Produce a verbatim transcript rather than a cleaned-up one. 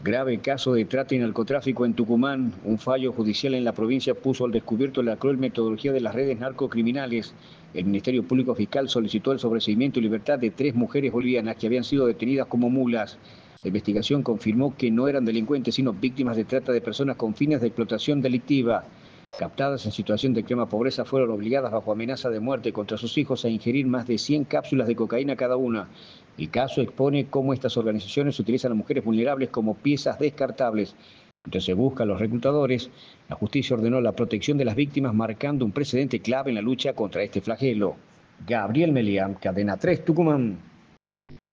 Grave caso de trata y narcotráfico en Tucumán. Un fallo judicial en la provincia puso al descubierto la cruel metodología de las redes narcocriminales. El Ministerio Público Fiscal solicitó el sobreseimiento y libertad de tres mujeres bolivianas que habían sido detenidas como mulas. La investigación confirmó que no eran delincuentes, sino víctimas de trata de personas con fines de explotación delictiva. Captadas en situación de extrema pobreza, fueron obligadas bajo amenaza de muerte contra sus hijos a ingerir más de cien cápsulas de cocaína cada una. El caso expone cómo estas organizaciones utilizan a mujeres vulnerables como piezas descartables. Mientras se busca a los reclutadores, la justicia ordenó la protección de las víctimas, marcando un precedente clave en la lucha contra este flagelo. Gabriel Melián, Cadena tres, Tucumán.